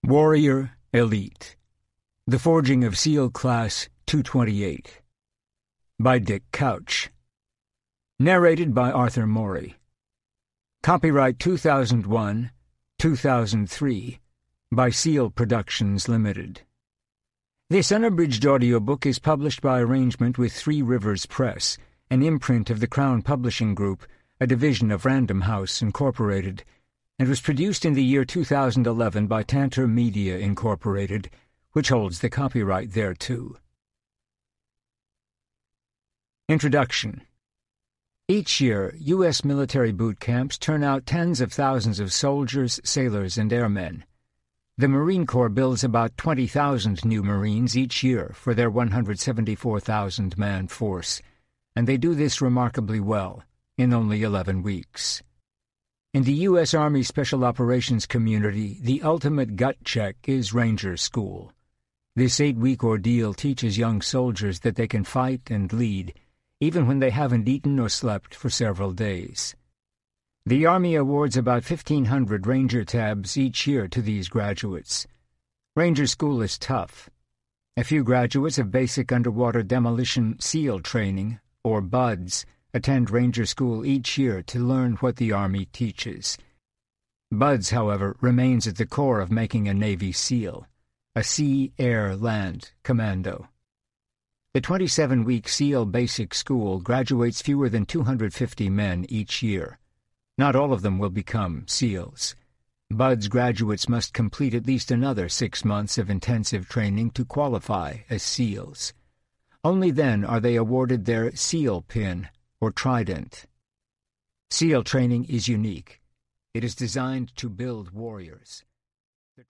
Warrior Elite. The Forging of SEAL Class 228. By Dick Couch. Narrated by Arthur Morey. Copyright 2001-2003 by SEAL Productions Limited. This unabridged audiobook is published by arrangement with Three Rivers Press, an imprint of the Crown Publishing Group, a division of Random House, Incorporated, and was produced in the year 2011 by Tantor Media, Incorporated, which holds the copyright thereto. Introduction. Each year, U.S. military boot camps turn out tens of thousands of soldiers, sailors, and airmen. The Marine Corps builds about 20,000 new Marines each year for their 174,000-man force, and they do this remarkably well, in only 11 weeks. In the U.S. Army Special Operations community, the ultimate gut check is Ranger School. This 8-week ordeal teaches young soldiers that they can fight and lead, even when they haven't eaten or slept for several days. The Army awards about 1,500 Ranger tabs each year to these graduates. Ranger School is tough. A few graduates of Basic Underwater Demolition SEAL Training, or BUDS, attend Ranger School each year to learn what the Army teaches. BUDS, however, remains at the core of making a Navy SEAL, a Sea, Air, Land Commando. The 27-week SEAL Basic School graduates fewer than 250 men each year. Not all of them will become SEALs. BUDS graduates must complete at least another 6 months of intensive training to qualify as SEALs. Only then are they awarded their SEAL pin, or trident. SEAL training is unique. It is designed to build warriors.